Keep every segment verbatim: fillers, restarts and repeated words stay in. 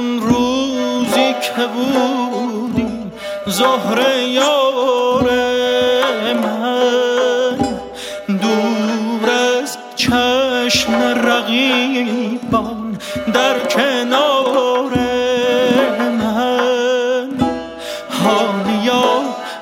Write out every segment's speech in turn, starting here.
آن روزی که بودی زهره یار من، دور از چشم رقیبان در کنار من، حالیا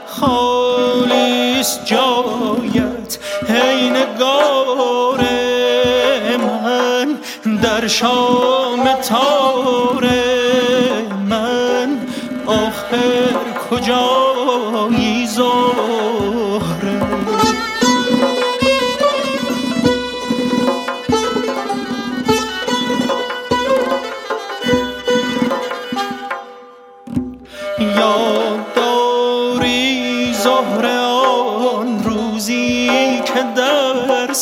خالیست جایت ای نگار من، در شام تار من آخر کجایی زهره؟ یاد داری زهره آن روزی که در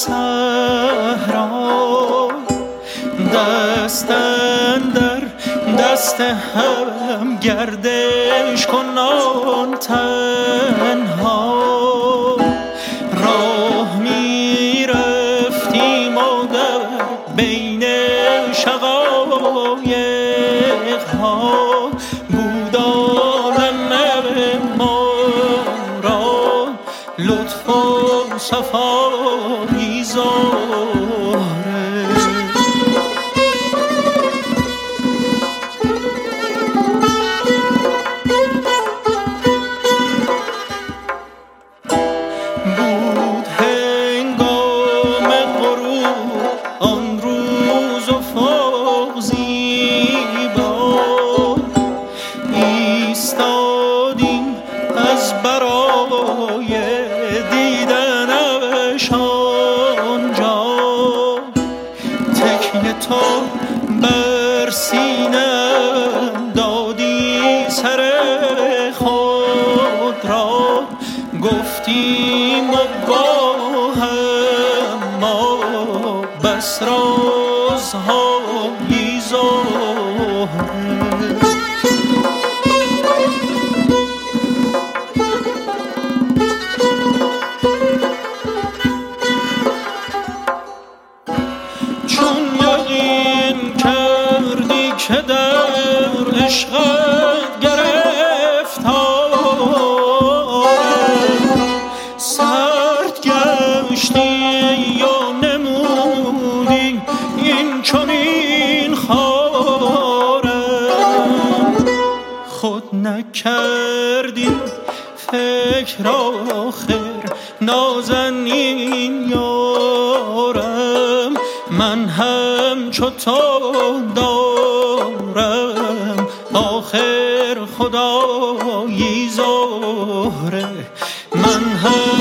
صحرا دست اندر دست هم گردش کنان تنها راه می رفتیم و در بین شقایق ها بود عالم ما را لطف و صفایی زهره. بود هنگام غروب آن روز افق زیبا، ایستادیم از برای دیدنش آنجا، تکیه تو بر سینه‌ام دادی سر خود را، گفتیم و با هم ما بس رازهایی زهره. چون یقین کردی که در عشقت گرفتارم، سرد گشتی یا نمودی این چنین خارم، خود نکردی فکر آخر نازنین یارم، من هم چو تو دارم آخر خدایی زهره، من هم